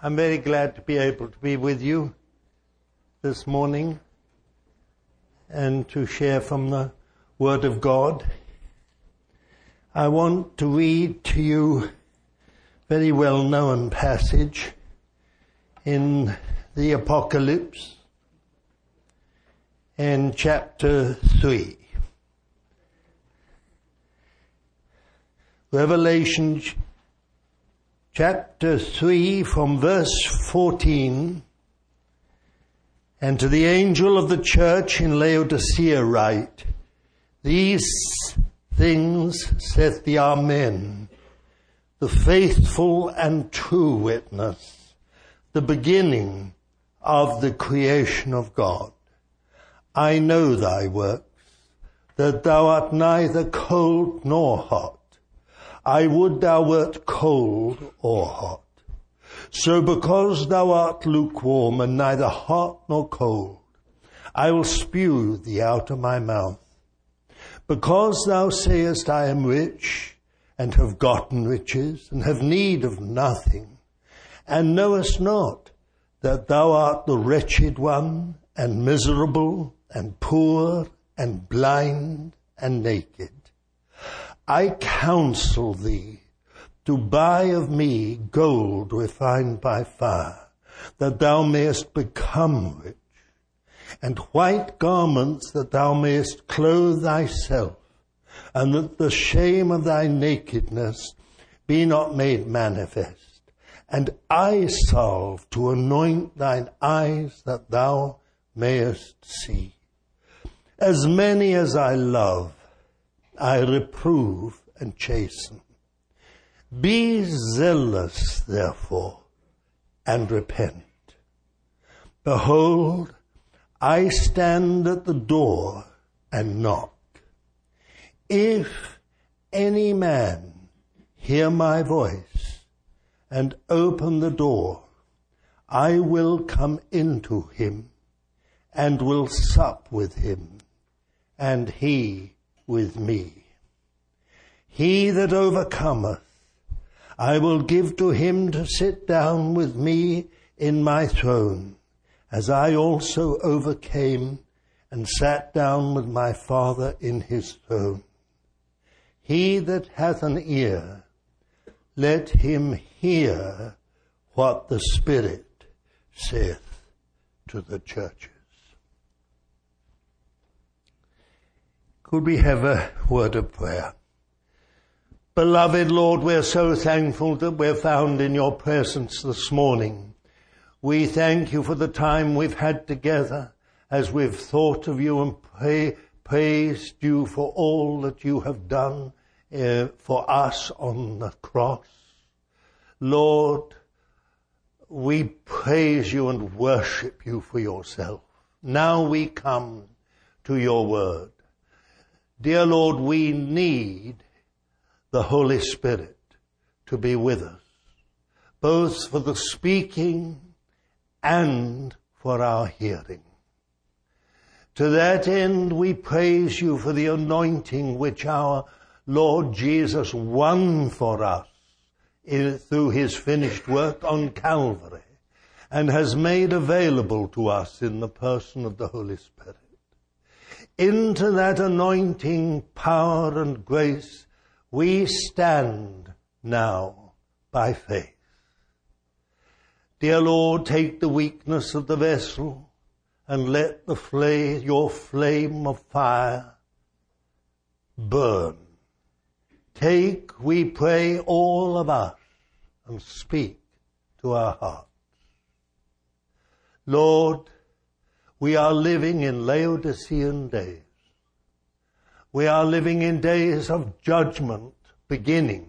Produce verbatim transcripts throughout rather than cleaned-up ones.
I'm very glad to be able to be with you this morning and to share from the Word of God. I want to read to you a very well-known passage in the Apocalypse in chapter three. Revelation chapter three from verse fourteen. And to the angel of the church in Laodicea write, These things saith the Amen, the faithful and true witness, the beginning of the creation of God. I know thy works, that thou art neither cold nor hot. I would thou wert cold or hot. So because thou art lukewarm and neither hot nor cold, I will spew thee out of my mouth. Because thou sayest, I am rich, and have gotten riches, and have need of nothing, and knowest not that thou art the wretched one, and miserable, and poor, and blind, and naked. I counsel thee to buy of me gold refined by fire, that thou mayest become rich, and white garments that thou mayest clothe thyself, and that the shame of thy nakedness be not made manifest, and eye salve to anoint thine eyes that thou mayest see. As many as I love, I reprove and chasten. Be zealous, therefore, and repent. Behold, I stand at the door and knock. If any man hear my voice and open the door, I will come into him and will sup with him, and he with me. He that overcometh, I will give to him to sit down with me in my throne, as I also overcame and sat down with my Father in his throne. He that hath an ear, let him hear what the Spirit saith to the churches. Could we have a word of prayer? Beloved Lord, we're so thankful that we're found in your presence this morning. We thank you for the time we've had together as we've thought of you and pray, praised you for all that you have done uh, for us on the cross. Lord, we praise you and worship you for yourself. Now we come to your word. Dear Lord, we need the Holy Spirit to be with us, both for the speaking and for our hearing. To that end, we praise you for the anointing which our Lord Jesus won for us through his finished work on Calvary and has made available to us in the person of the Holy Spirit. Into that anointing, power, and grace we stand now by faith. Dear Lord, take the weakness of the vessel and let the flame, your flame of fire burn. Take, we pray, all of us and speak to our hearts. Lord, we are living in Laodicean days. We are living in days of judgment beginning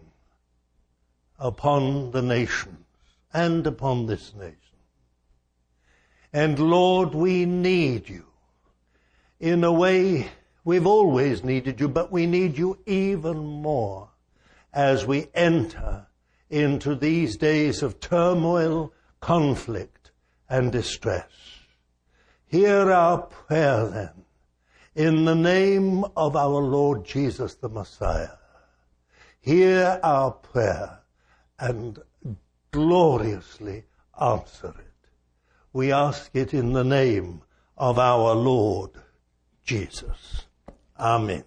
upon the nations and upon this nation. And Lord, we need you. In a way, we've always needed you, but we need you even more as we enter into these days of turmoil, conflict, and distress. Hear our prayer then, in the name of our Lord Jesus the Messiah. Hear our prayer and gloriously answer it. We ask it in the name of our Lord Jesus. Amen.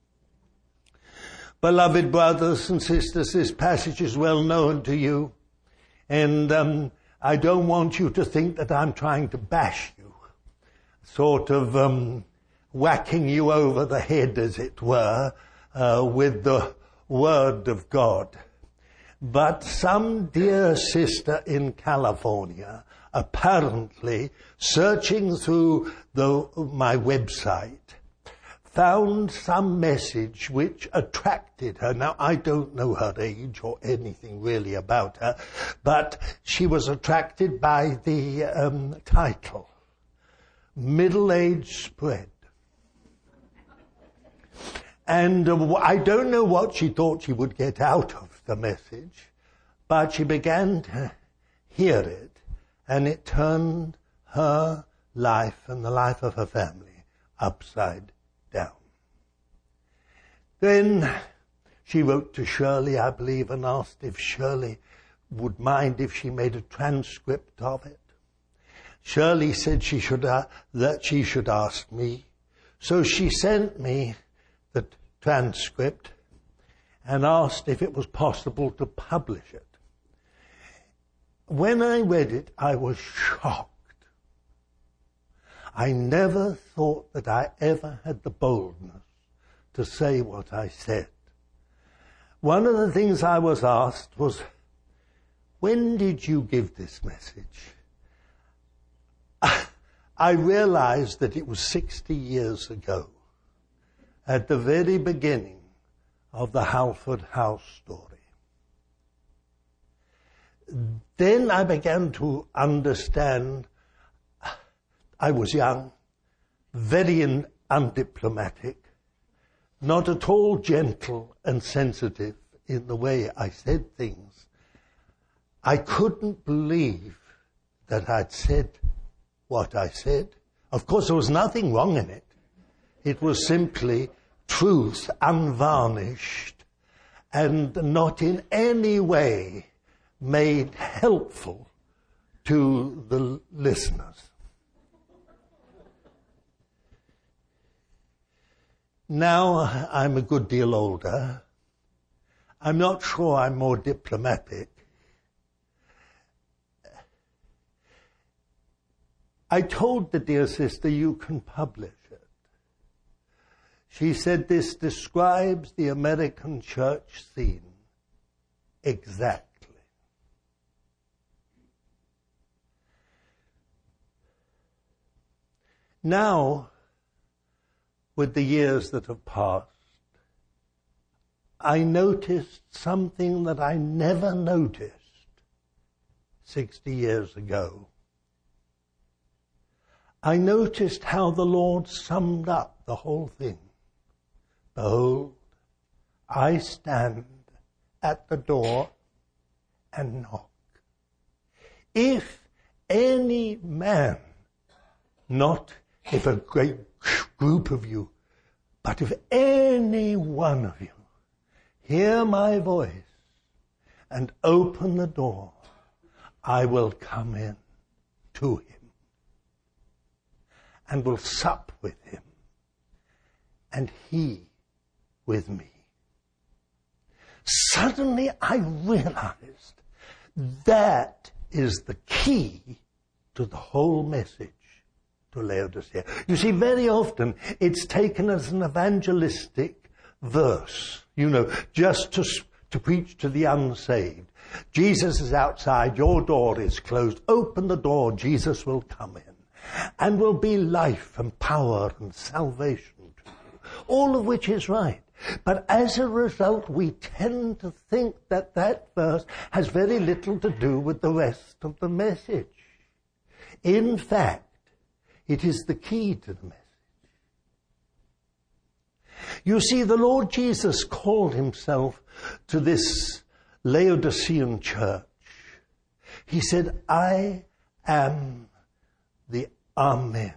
Beloved brothers and sisters, this passage is well known to you, and um, I don't want you to think that I'm trying to bash you, sort of um, whacking you over the head, as it were, uh, with the Word of God. But some dear sister in California, apparently searching through the, my website, found some message which attracted her. Now, I don't know her age or anything really about her, but she was attracted by the um, title, Middle Age Spread. And uh, I don't know what she thought she would get out of the message, but she began to hear it, and it turned her life and the life of her family upside down. Then she wrote to Shirley, I believe, and asked if Shirley would mind if she made a transcript of it. Shirley said she should uh, that she should ask me. So she sent me the transcript and asked if it was possible to publish it. When I read it, I was shocked. I never thought that I ever had the boldness to say what I said. One of the things I was asked was, when did you give this message? I realized that it was sixty years ago, at the very beginning of the Halford House story. Then I began to understand. I was young, very un- undiplomatic, not at all gentle and sensitive in the way I said things. I couldn't believe that I'd said what I said. Of course, there was nothing wrong in it. It was simply truth unvarnished and not in any way made helpful to the listeners. Now I'm a good deal older. I'm not sure I'm more diplomatic. I told the dear sister, you can publish it. She said, this describes the American church scene exactly. Now, with the years that have passed, I noticed something that I never noticed sixty years ago. I noticed how the Lord summed up the whole thing. Behold, I stand at the door and knock. If any man, not if a great group of you, but if any one of you hear my voice and open the door, I will come in to him and will sup with him, and he with me. Suddenly I realized that is the key to the whole message to Laodicea. You see, very often it's taken as an evangelistic verse, you know, just to, to preach to the unsaved. Jesus is outside, your door is closed. Open the door, Jesus will come in and will be life and power and salvation to you. All of which is right. But as a result, we tend to think that that verse has very little to do with the rest of the message. In fact, it is the key to the message. You see, the Lord Jesus called himself to this Laodicean church. He said, I am the Amen.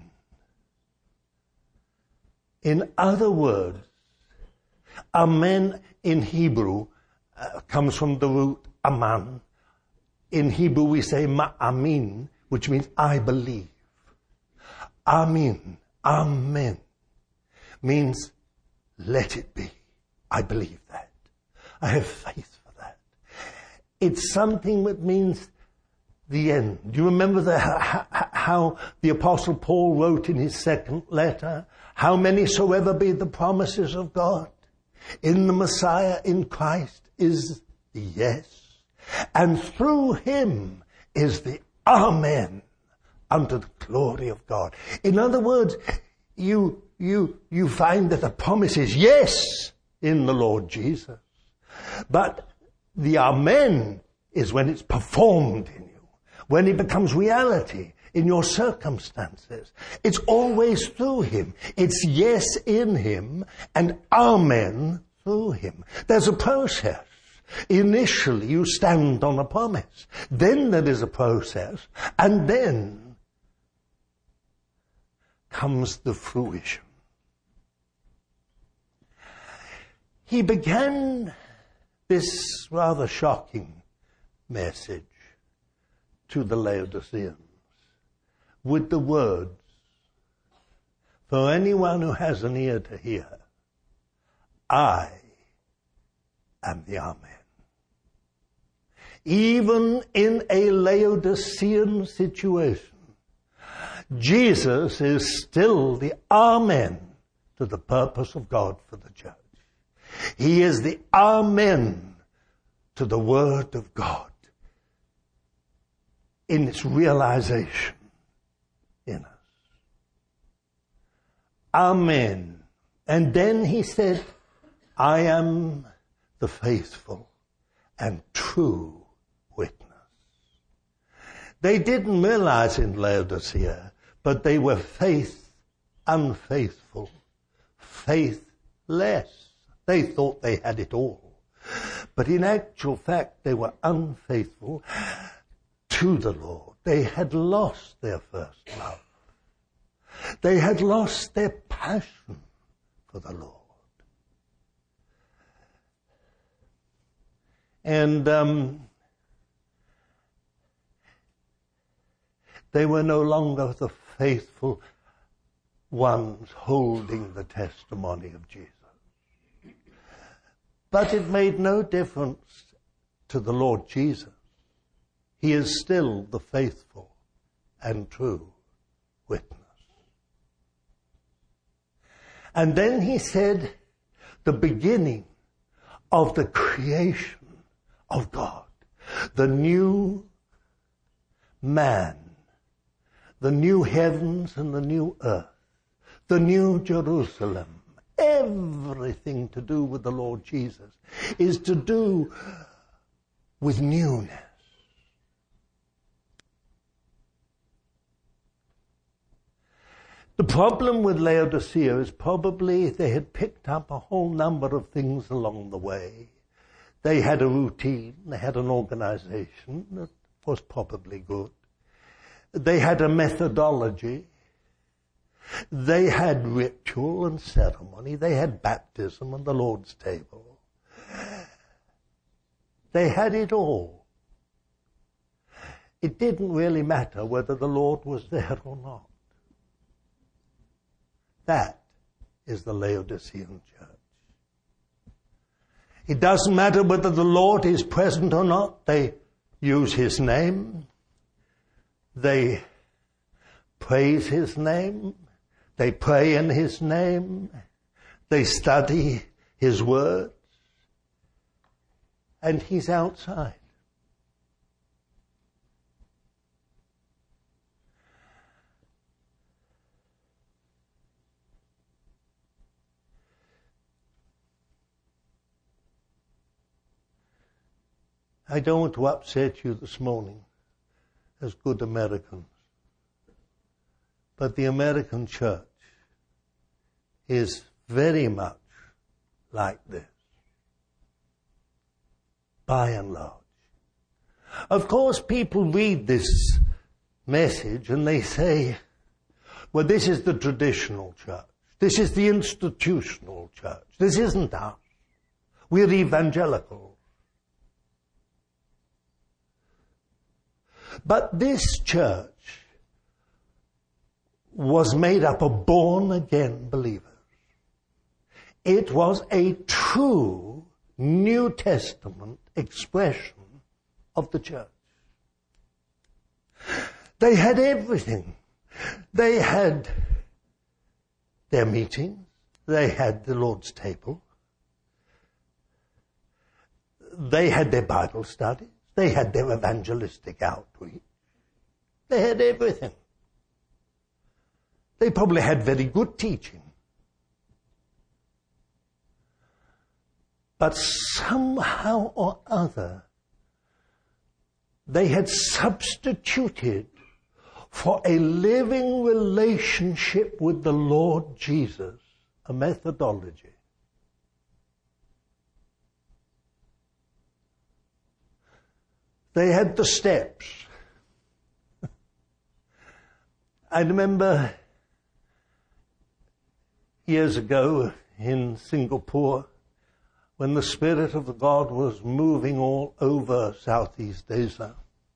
In other words, Amen in Hebrew uh, comes from the root aman, In Hebrew we say ma'amin, which means I believe. Amin, amen, means let it be. I believe that. I have faith for that. It's something that means the end. Do you remember the, how, how the Apostle Paul wrote in his second letter? How many soever be the promises of God, in the Messiah, in Christ, is the yes. And through him is the amen unto the glory of God. In other words, you, you, you find that the promise is yes in the Lord Jesus. But the amen is when it's performed in you, when it becomes reality in your circumstances. It's always through him. It's yes in him and amen through him. There's a process. Initially, you stand on a promise. Then there is a process. And then comes the fruition. He began this rather shocking message to the Laodiceans with the words, for anyone who has an ear to hear, I am the Amen. Even in a Laodicean situation, Jesus is still the Amen to the purpose of God for the church. He is the Amen to the Word of God in its realization in us. Amen. And then he said, I am the faithful and true witness. They didn't realize in Laodicea, but they were faith unfaithful, faithless. They thought they had it all. But in actual fact, they were unfaithful to the Lord. They had lost their first love. They had lost their passion for the Lord. And um, they were no longer the faithful ones holding the testimony of Jesus. But it made no difference to the Lord Jesus. He is still the faithful and true witness. And then he said, the beginning of the creation of God, the new man, the new heavens and the new earth, the new Jerusalem, everything to do with the Lord Jesus is to do with newness. The problem with Laodicea is probably they had picked up a whole number of things along the way. They had a routine, they had an organization that was probably good. They had a methodology. They had ritual and ceremony. They had baptism and the Lord's table. They had it all. It didn't really matter whether the Lord was there or not. That is the Laodicean church. It doesn't matter whether the Lord is present or not. They use his name. They praise his name. They pray in his name. They study his words. And he's outside. I don't want to upset you this morning as good Americans, but the American church is very much like this, by and large. Of course, people read this message and they say, well, this is the traditional church. This is the institutional church. This isn't us. We're evangelical. But this church was made up of born-again believers. It was a true New Testament expression of the church. They had everything. They had their meetings. They had the Lord's table. They had their Bible studies. They had their evangelistic outreach. They had everything. They probably had very good teaching. But somehow or other, they had substituted for a living relationship with the Lord Jesus a methodology. They had the steps. I remember years ago in Singapore, when the Spirit of God was moving all over Southeast Asia.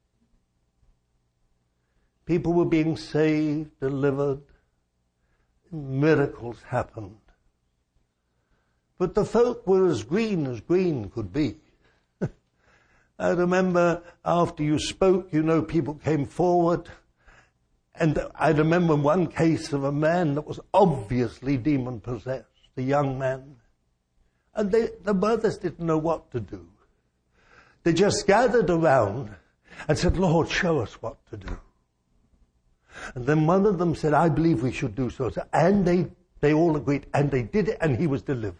People were being saved, delivered, miracles happened. But the folk were as green as green could be. I remember after you spoke, you know, people came forward. And I remember one case of a man that was obviously demon-possessed, a young man. And they, the mothers didn't know what to do. They just gathered around and said, Lord, show us what to do. And then one of them said, I believe we should do so. And they, they all agreed, and they did it, and he was delivered.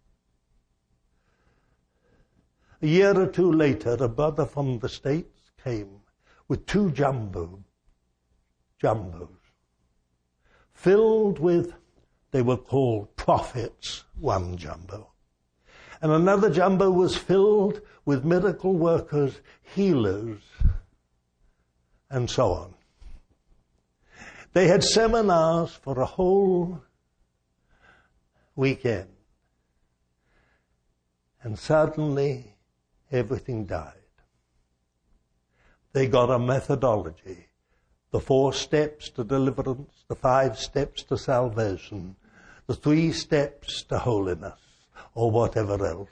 A year or two later, a brother from the States came with two jumbo, jumbos, filled with, they were called prophets, one jumbo. And another jumbo was filled with miracle workers, healers, and so on. They had seminars for a whole weekend. And suddenly, everything died. They got a methodology. The four steps to deliverance, the five steps to salvation, the three steps to holiness, or whatever else.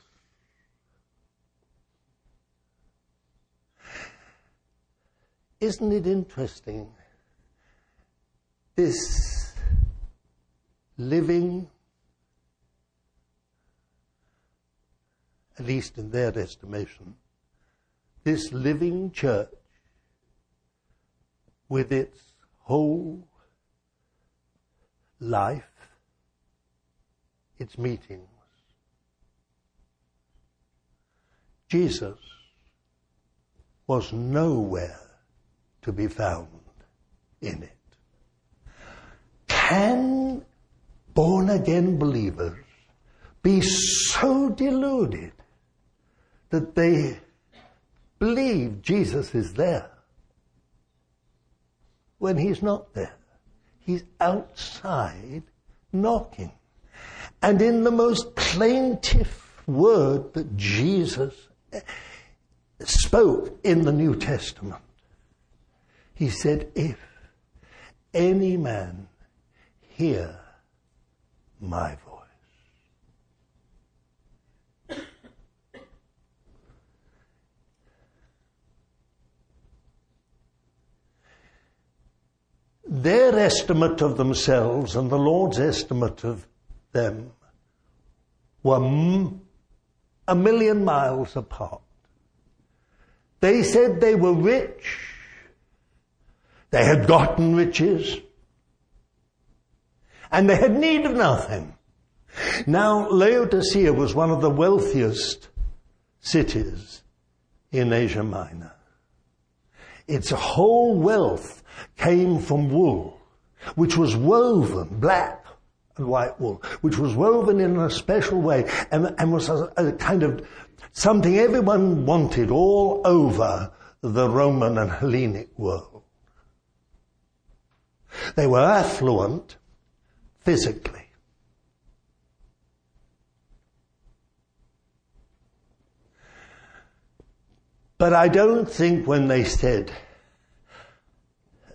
Isn't it interesting? This living, at least in their estimation, this living church with its whole life, its meetings. Jesus was nowhere to be found in it. Can born-again believers be so deluded that they believe Jesus is there when he's not there? He's outside knocking. And in the most plaintive word that Jesus spoke in the New Testament, he said, if any man hear my voice. Their estimate of themselves and the Lord's estimate of them were m- a million miles apart. They said they were rich. They had gotten riches. And they had need of nothing. Now, Laodicea was one of the wealthiest cities in Asia Minor. Its whole wealth came from wool, which was woven, black and white wool, which was woven in a special way and, and was a, a kind of something everyone wanted all over the Roman and Hellenic world. They were affluent physically. But I don't think when they said,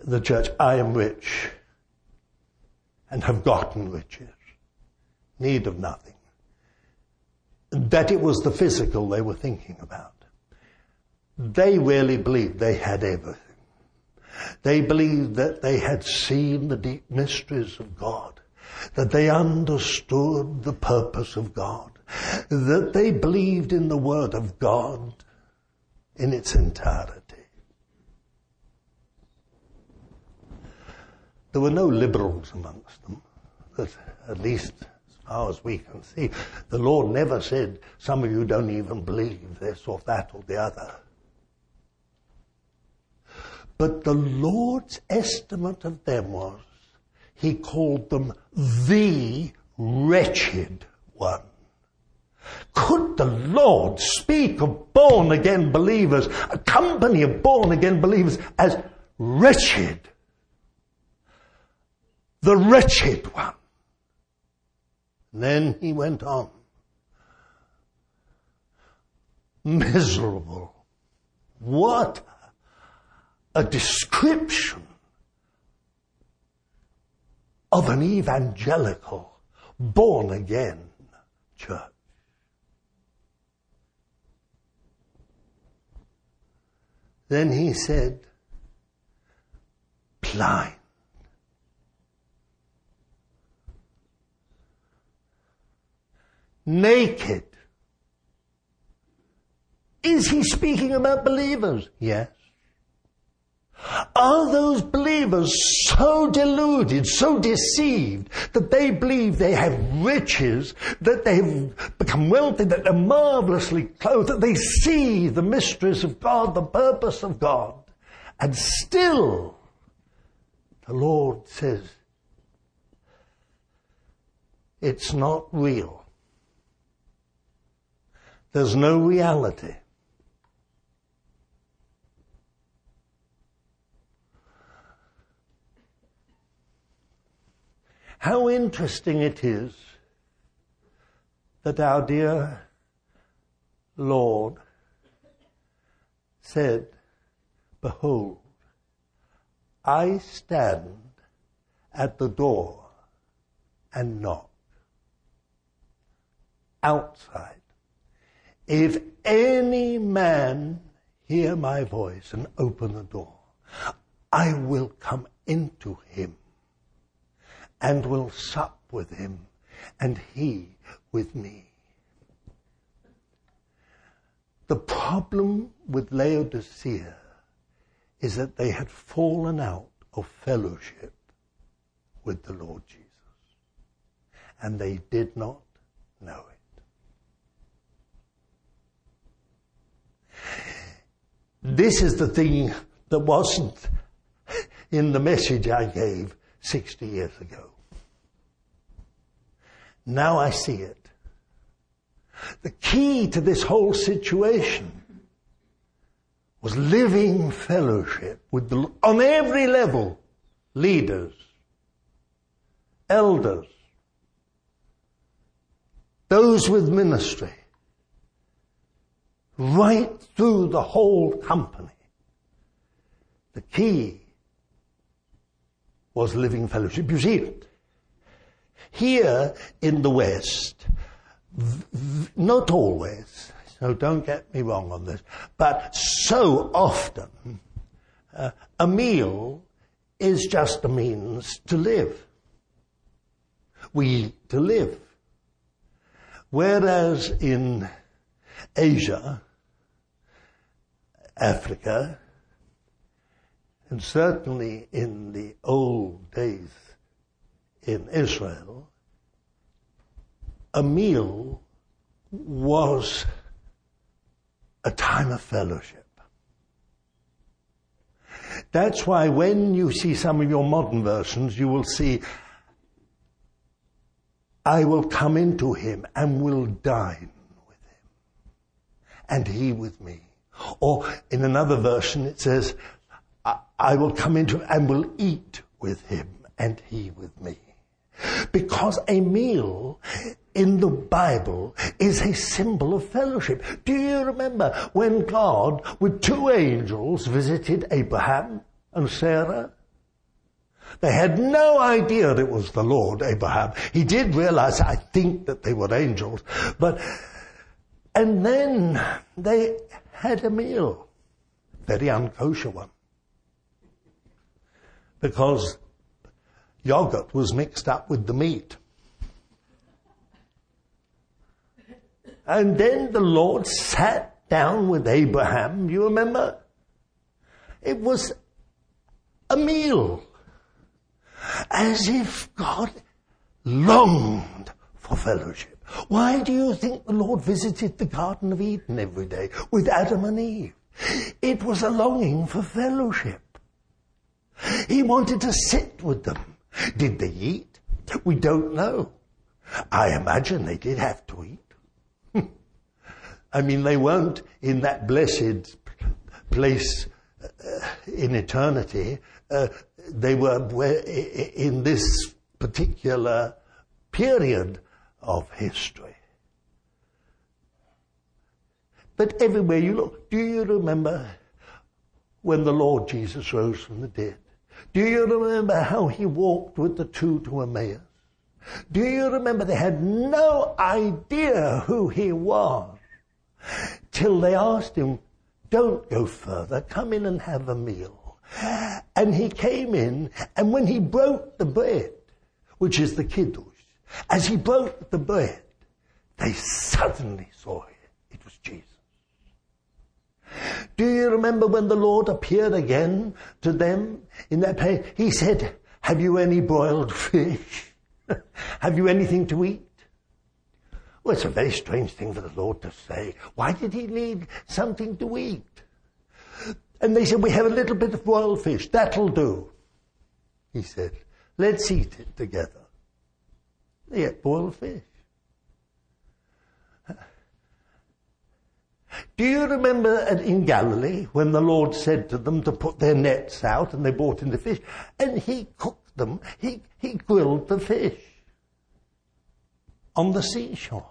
the church, I am rich and have gotten riches, need of nothing. That it was the physical they were thinking about. They really believed they had everything. They believed that they had seen the deep mysteries of God, that they understood the purpose of God, that they believed in the Word of God in its entirety. There were no liberals amongst them, at least as far as we can see. The Lord never said, some of you don't even believe this or that or the other. But the Lord's estimate of them was, he called them the wretched one. Could the Lord speak of born-again believers, a company of born-again believers, as wretched? The wretched one. And then he went on. Miserable. What a description of an evangelical, born-again church. Then he said, blind. Naked. Is he speaking about believers? Yes. Are those believers so deluded, so deceived, that they believe they have riches, that they've become wealthy, that they're marvelously clothed, that they see the mysteries of God, the purpose of God, and still the Lord says, it's not real. There's no reality. How interesting it is that our dear Lord said, behold, I stand at the door and knock. Outside. If any man hear my voice and open the door, I will come into him and will sup with him, and he with me. The problem with Laodicea is that they had fallen out of fellowship with the Lord Jesus, and they did not know it. This is the thing that wasn't in the message I gave sixty years ago. Now I see it. The key to this whole situation was living fellowship with the, on every level, leaders, elders, those with ministry, right through the whole company. The key was living fellowship. You see, here in the West, not always, so don't get me wrong on this, but so often uh, a meal is just a means to live. We eat to live. Whereas in Asia, Africa, and certainly in the old days in Israel, a meal was a time of fellowship. That's why when you see some of your modern versions, you will see, I will come into him and will dine with him, and he with me. Or in another version it says, I, I will come into him and will eat with him, and he with me. Because a meal in the Bible is a symbol of fellowship. Do you remember when God, with two angels, visited Abraham and Sarah They had no idea it was the Lord, Abraham. He did realize, I think, that they were angels. But, and then they had a meal. Very unkosher one. Because yogurt was mixed up with the meat. And then the Lord sat down with Abraham. You remember? It was a meal. As if God longed for fellowship. Why do you think the Lord visited the Garden of Eden every day with Adam and Eve? It was a longing for fellowship. He wanted to sit with them. Did they eat? We don't know. I imagine they did have to eat. I mean, they weren't in that blessed place uh, in eternity. Uh, they were in this particular period of history. But everywhere you look, do you remember when the Lord Jesus rose from the dead? Do you remember how he walked with the two to Emmaus? Do you remember they had no idea who he was till they asked him, don't go further, come in and have a meal. And he came in, and when he broke the bread, which is the kiddush, as he broke the bread, they suddenly saw it. It was Jesus. Do you remember when the Lord appeared again to them in that place? He said, have you any broiled fish? Have you anything to eat? Well, it's a very strange thing for the Lord to say. Why did he need something to eat? And they said, we have a little bit of broiled fish. That'll do. He said, let's eat it together. They ate boiled fish. Do you remember in Galilee when the Lord said to them to put their nets out and they brought in the fish? And he cooked them. He, he grilled the fish on the seashore.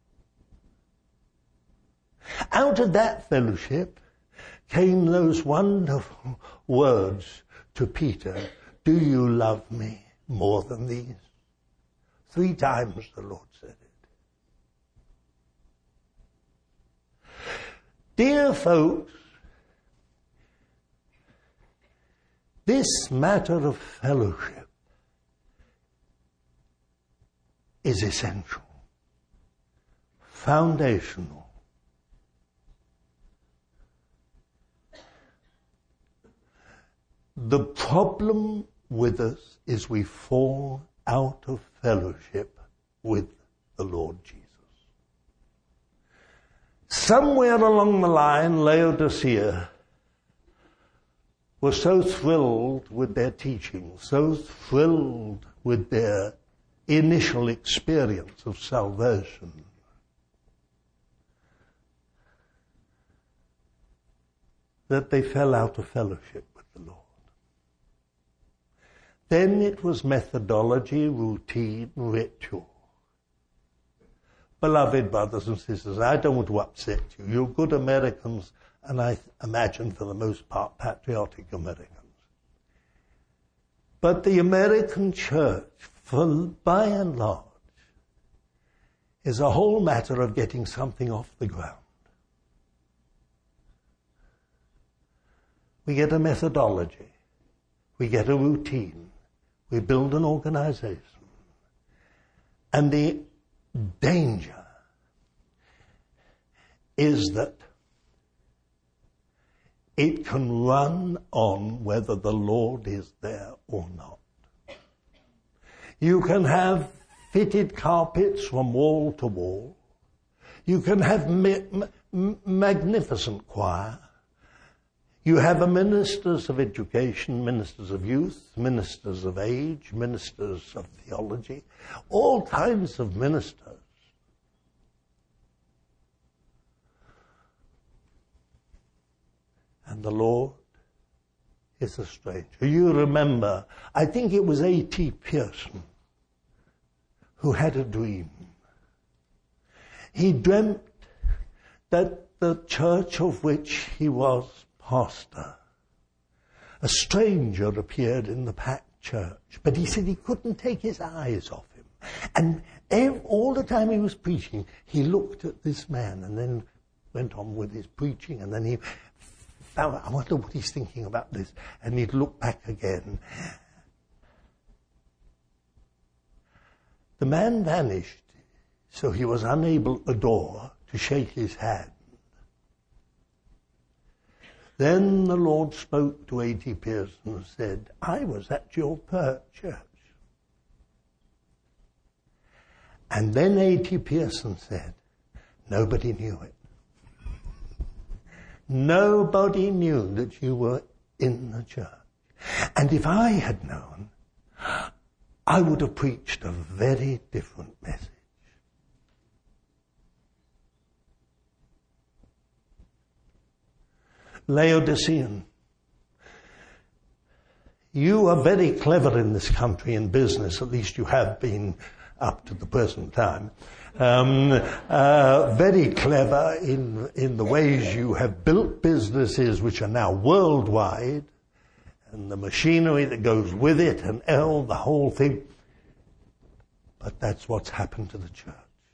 Out of that fellowship came those wonderful words to Peter, do you love me more than these? Three times the Lord said it. Dear folks, this matter of fellowship is essential, foundational. The problem with us is we fall out of fellowship with the Lord Jesus. Somewhere along the line, Laodicea was so thrilled with their teaching, so thrilled with their initial experience of salvation, that they fell out of fellowship with the Lord. Then it was methodology, routine, ritual. Beloved brothers and sisters, I don't want to upset you. You're good Americans, and I imagine for the most part patriotic Americans. But the American church, for, by and large, is a whole matter of getting something off the ground. We get a methodology. We get a routine. We build an organization. And the danger is that it can run on whether the Lord is there or not. You can have fitted carpets from wall to wall. You can have ma- ma- magnificent choir. You have a ministers of education, ministers of youth, ministers of age, ministers of theology, all kinds of ministers. And the Lord is a stranger. You remember, I think it was A T Pearson who had a dream. He dreamt that the church of which he was pastor, a stranger appeared in the packed church. But he said he couldn't take his eyes off him. And ev- all the time he was preaching, he looked at this man and then went on with his preaching, and then he found, I wonder what he's thinking about this. And he'd look back again. The man vanished, so he was unable at the door to shake his hand. Then the Lord spoke to A T Pearson and said, I was at your church. And then A T Pearson said, nobody knew it. Nobody knew that you were in the church. And if I had known, I would have preached a very different message. Laodicean, you are very clever in this country in business, at least you have been up to the present time. Um, uh, very clever in, in the ways you have built businesses which are now worldwide, and the machinery that goes with it, and all the whole thing. But that's what's happened to the church.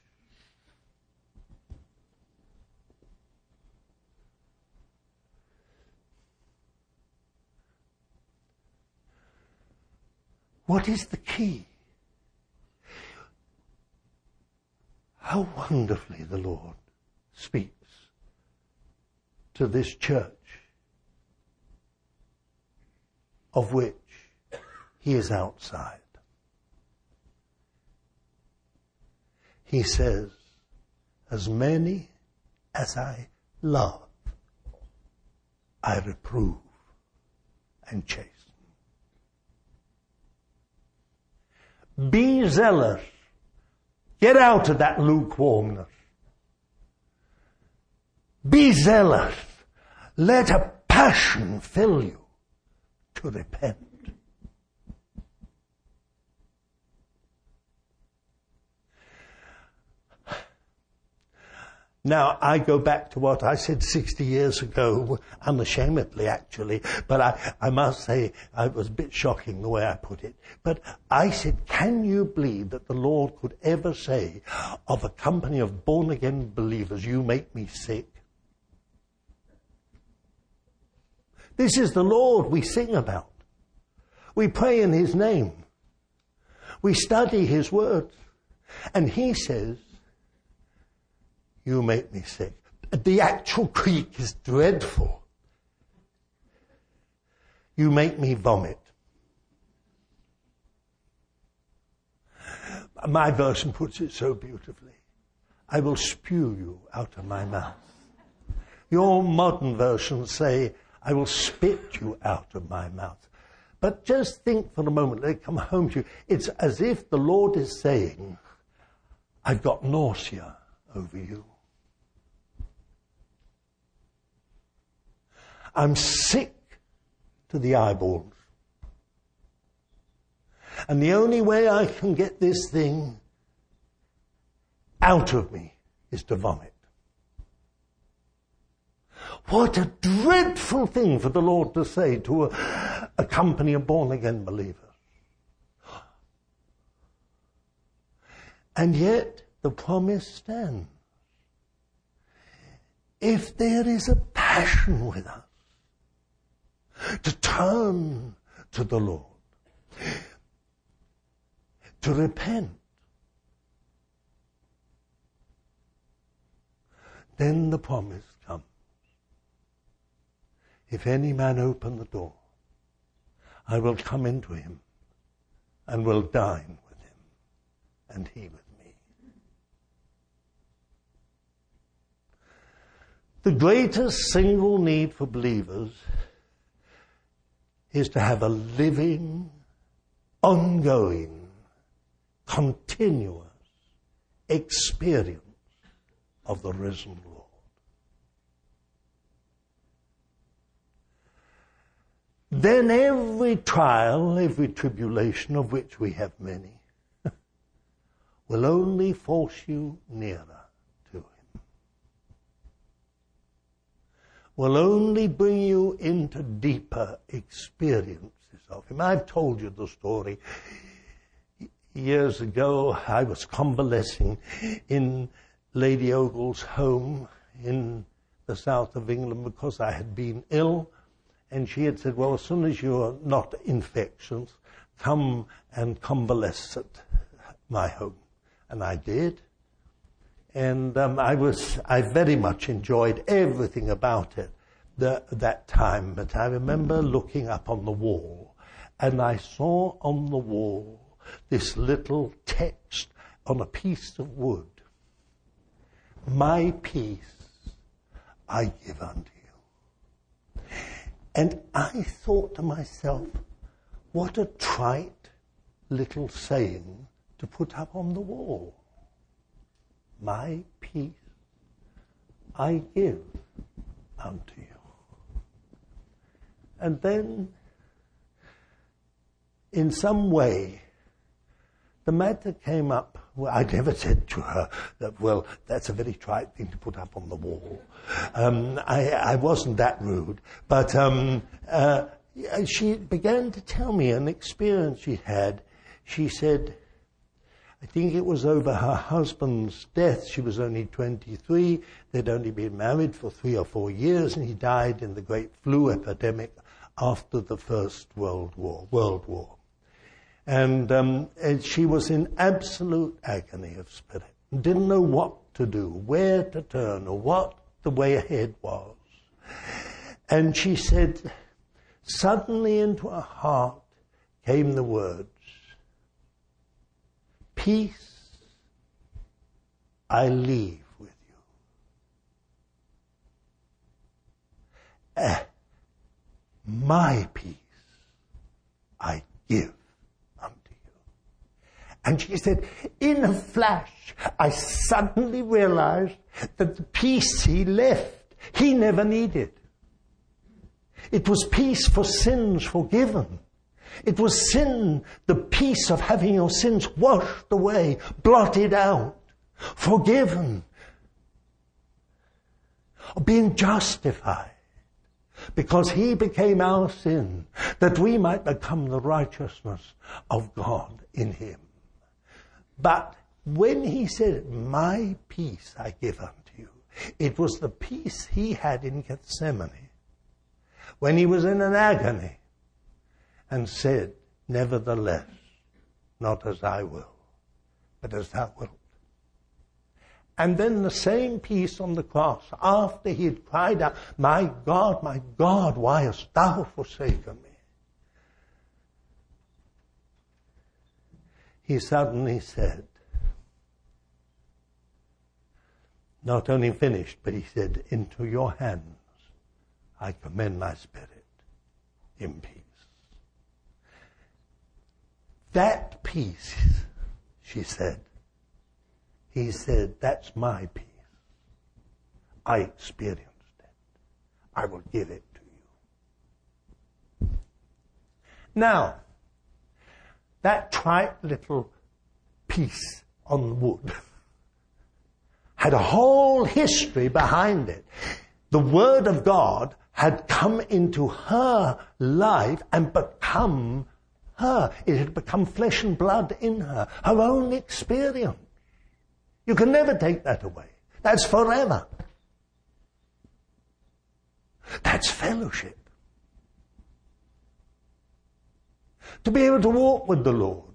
What is the key? How wonderfully the Lord speaks to this church, of which he is outside. He says, as many as I love, I reprove and chasten. Be zealous. Get out of that lukewarmness. Be zealous. Let a passion fill you to repent. Now, I go back to what I said sixty years ago, unashamedly actually, but I, I must say it was a bit shocking the way I put it. But I said, can you believe that the Lord could ever say of a company of born-again believers, you make me sick? This is the Lord we sing about. We pray in his name. We study his words. And he says, you make me sick. The actual Greek is dreadful. You make me vomit. My version puts it so beautifully. I will spew you out of my mouth. Your modern versions say, I will spit you out of my mouth. But just think for a moment, they come home to you. It's as if the Lord is saying, I've got nausea over you. I'm sick to the eyeballs. And the only way I can get this thing out of me is to vomit. What a dreadful thing for the Lord to say to a, a company of born-again believers. And yet the promise stands. If there is a passion with us, to turn to the Lord, to repent, then the promise comes. If any man open the door, I will come into him and will dine with him and he with me. The greatest single need for believers is to have a living, ongoing, continuous experience of the risen Lord. Then every trial, every tribulation, of which we have many, will only force you nearer to him. Will only bring you into deeper experiences pieces of him. I've told you the story. Years ago, I was convalescing in Lady Ogle's home in the south of England because I had been ill. And she had said, well, as soon as you're not infectious, come and convalesce at my home. And I did. And um, I was, I very much enjoyed everything about it the, that time. But I remember looking up on the wall, and I saw on the wall this little text on a piece of wood. My peace I give unto you. And I thought to myself, what a trite little saying to put up on the wall. My peace I give unto you. And then, in some way, the matter came up. Well, I never said to her that, well, that's a very trite thing to put up on the wall. Um, I, I wasn't that rude. But um, uh, she began to tell me an experience she'd had. She said, I think it was over her husband's death. She was only twenty-three. They'd only been married for three or four years, and he died in the great flu epidemic after the First World War. World War. And, um, and she was in absolute agony of spirit. Didn't know what to do, where to turn, or what the way ahead was. And she said, suddenly into her heart came the words, peace I leave with you. Uh, my peace I give. And she said, in a flash, I suddenly realized that the peace he left, he never needed. It was peace for sins forgiven. It was sin, the peace of having your sins washed away, blotted out, forgiven, of being justified. Because he became our sin, that we might become the righteousness of God in him. But when he said, my peace I give unto you, it was the peace he had in Gethsemane, when he was in an agony, and said, nevertheless, not as I will, but as thou wilt. And then the same peace on the cross, after he had cried out, my God, my God, why hast thou forsaken me? He suddenly said, not only finished, but he said, into your hands I commend my spirit in peace. That peace, she said, he said, that's my peace. I experienced it. I will give it to you. Now, that trite little piece on wood had a whole history behind it. The Word of God had come into her life and become her. It had become flesh and blood in her, her own experience. You can never take that away. That's forever. That's fellowship. To be able to walk with the Lord.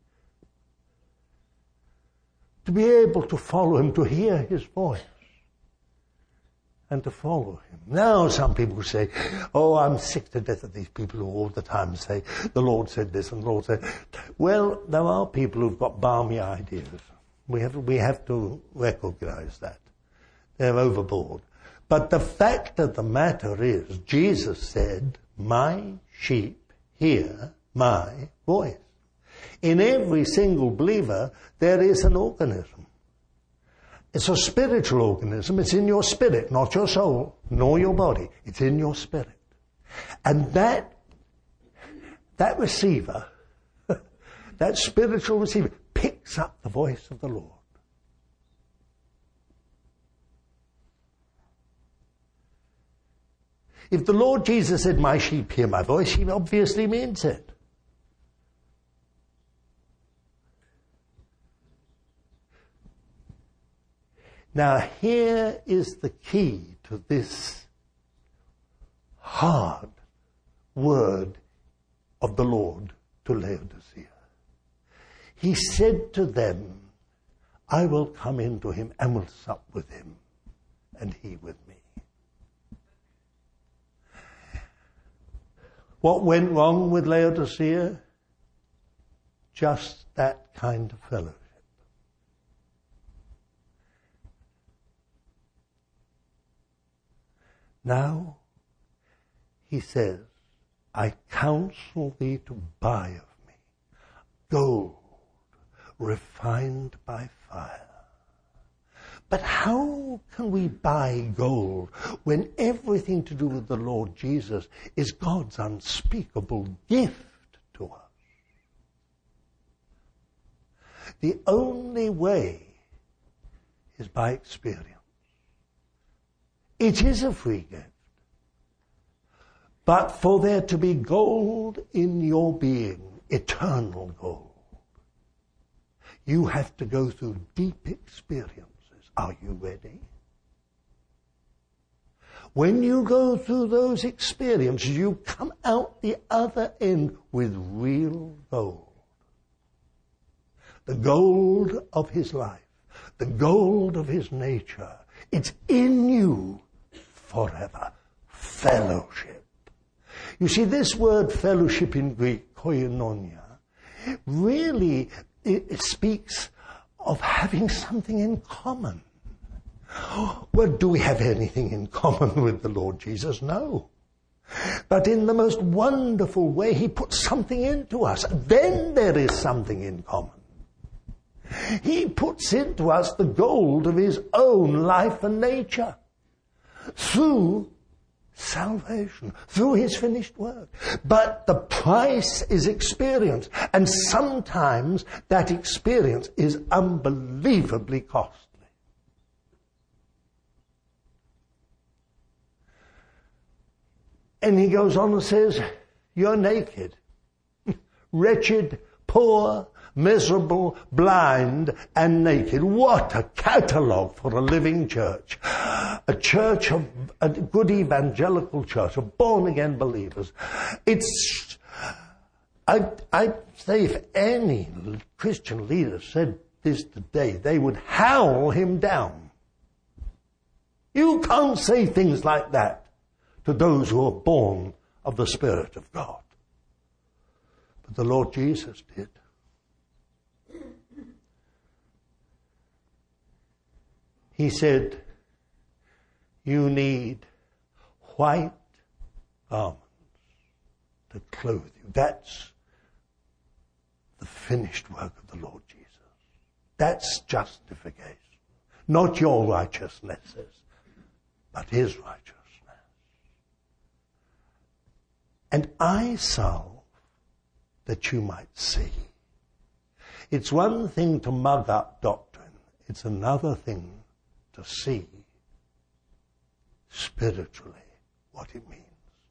To be able to follow him, to hear his voice. And to follow him. Now some people say, oh, I'm sick to death of these people who all the time say, the Lord said this and the Lord said. Well, there are people who've got balmy ideas. We have, we have to recognize that. They're overboard. But the fact of the matter is, Jesus said, my sheep hear my voice. In every single believer, there is an organism. It's a spiritual organism. It's in your spirit, not your soul, nor your body. It's in your spirit. And that, that receiver, that spiritual receiver, picks up the voice of the Lord. If the Lord Jesus said, my sheep hear my voice, he obviously means it. Now here is the key to this hard word of the Lord to Laodicea. He said to them, I will come into him and will sup with him, and he with me. What went wrong with Laodicea? Just that kind of fellowship. Now, he says, I counsel thee to buy of me gold refined by fire. But how can we buy gold when everything to do with the Lord Jesus is God's unspeakable gift to us? The only way is by experience. It is a free gift. But for there to be gold in your being, eternal gold, you have to go through deep experiences. Are you ready? When you go through those experiences, you come out the other end with real gold. The gold of his life, the gold of his nature. It's in you forever. Fellowship. You see, this word fellowship in Greek, koinonia, really it, it speaks of having something in common. Well, do we have anything in common with the Lord Jesus? No. But in the most wonderful way, he puts something into us. Then there is something in common. He puts into us the gold of his own life and nature through salvation, through his finished work. But the price is experience, and sometimes that experience is unbelievably costly. And he goes on and says, you're naked, wretched, poor, miserable, blind, and naked. What a catalogue for a living church. A church, of, a good evangelical church of born-again believers. It's, I, I'd say if any Christian leader said this today, they would howl him down. You can't say things like that to those who are born of the Spirit of God. But the Lord Jesus did. He said, you need white garments to clothe you. That's the finished work of the Lord Jesus. That's justification. Not your righteousnesses, but his righteousness. And I salve that you might see. It's one thing to mug up doctrine. It's another thing to see spiritually what it means.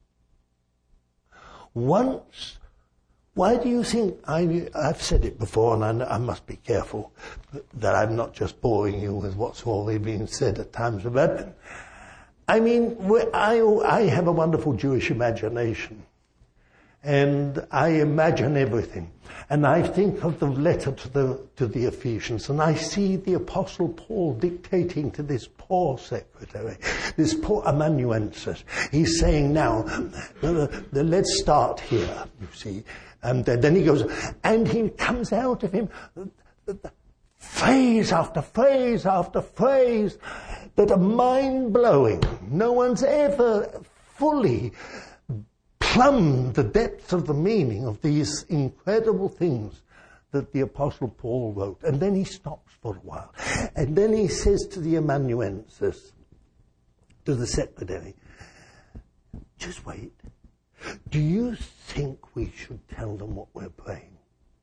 Once, why do you think, I, I've said it before, and I, I must be careful that I'm not just boring you with what's already been said at times of Advent. I mean, I, I have a wonderful Jewish imagination. And I imagine everything. And I think of the letter to the to the Ephesians, and I see the Apostle Paul dictating to this poor secretary, this poor amanuensis. He's saying, now, let's start here, you see. And then he goes, and he comes out of him phrase after phrase after phrase that are mind-blowing. No one's ever fully plumbed the depths of the meaning of these incredible things that the Apostle Paul wrote. And then he stops for a while. And then he says to the amanuensis, to the secretary, just wait. Do you think we should tell them what we're praying?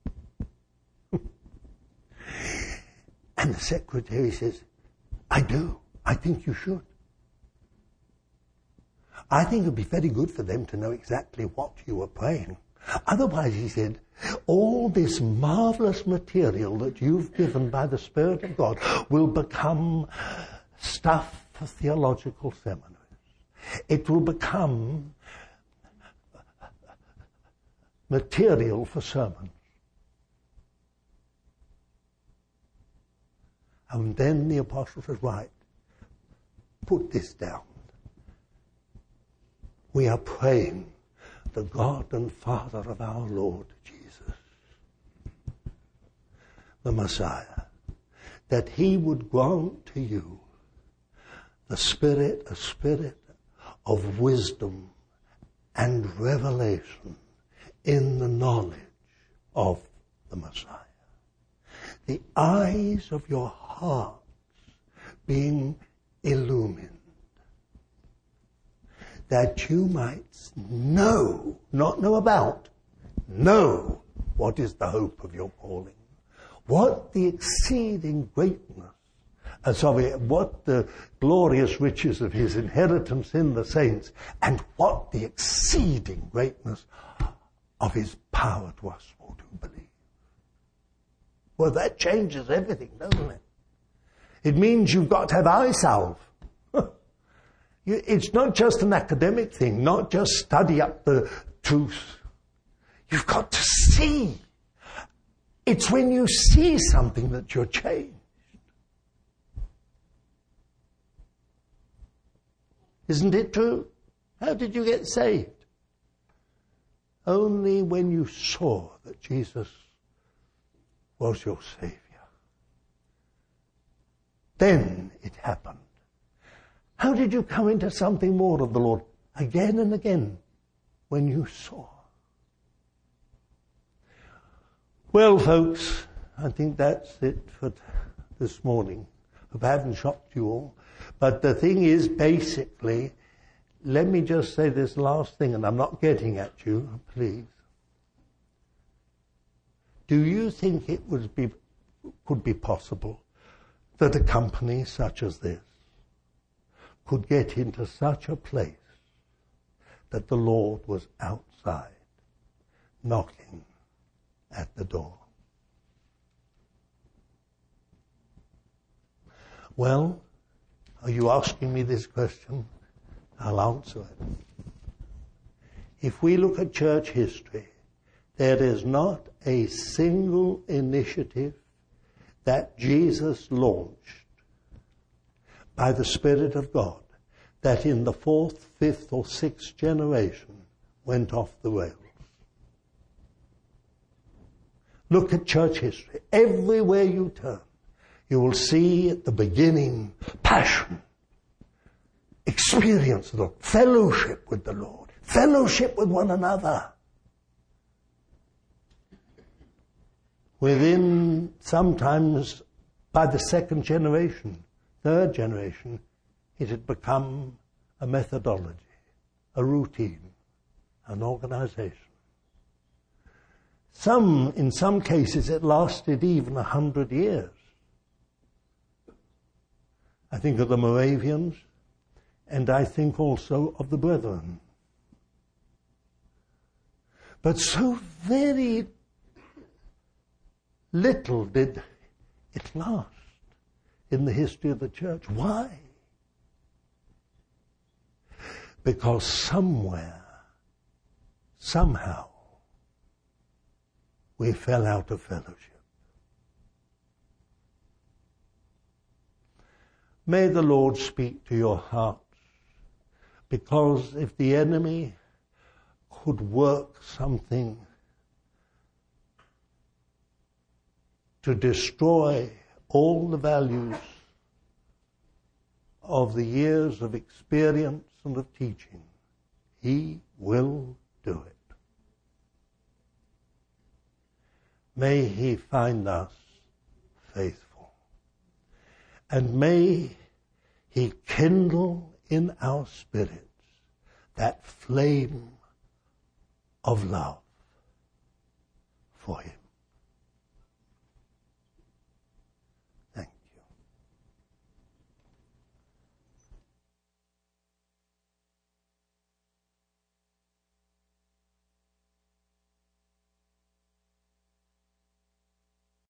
And the secretary says, I do. I think you should. I think it would be very good for them to know exactly what you were praying. Otherwise, he said, all this marvelous material that you've given by the Spirit of God will become stuff for theological seminaries. It will become material for sermons. And then the apostle says, right, put this down. We are praying the God and Father of our Lord Jesus, the Messiah, that he would grant to you the Spirit, a spirit of wisdom and revelation in the knowledge of the Messiah. The eyes of your hearts being illumined, that you might know, not know about, know what is the hope of your calling, what the exceeding greatness, uh, sorry, what the glorious riches of his inheritance in the saints, and what the exceeding greatness of his power to us all who believe. Well, that changes everything, doesn't it? It means you've got to have eye salve. It's not just an academic thing, not just study up the truth. You've got to see. It's when you see something that you're changed. Isn't it true? How did you get saved? Only when you saw that Jesus was your Savior. Then it happened. How did you come into something more of the Lord? Again and again, when you saw. Well, folks, I think that's it for this morning. I haven't shocked you all. But the thing is, basically, let me just say this last thing, and I'm not getting at you, please. Do you think it would be, could be possible that a company such as this could get into such a place that the Lord was outside, knocking at the door? Well, are you asking me this question? I'll answer it. If we look at church history, there is not a single initiative that Jesus launched by the Spirit of God that in the fourth, fifth, or sixth generation went off the rails. Look at church history. Everywhere you turn, you will see at the beginning passion, experience of the Lord, fellowship with the Lord, fellowship with one another. Within, sometimes by the second generation, third generation, it had become a methodology, a routine, an organization. Some, in some cases, it lasted even a hundred years. I think of the Moravians, and I think also of the Brethren. But so very little did it last in the history of the church. Why? Because somewhere, somehow, we fell out of fellowship. May the Lord speak to your hearts, because if the enemy could work something to destroy all the values of the years of experience and of teaching, he will do it. May he find us faithful. And may he kindle in our spirits that flame of love for him.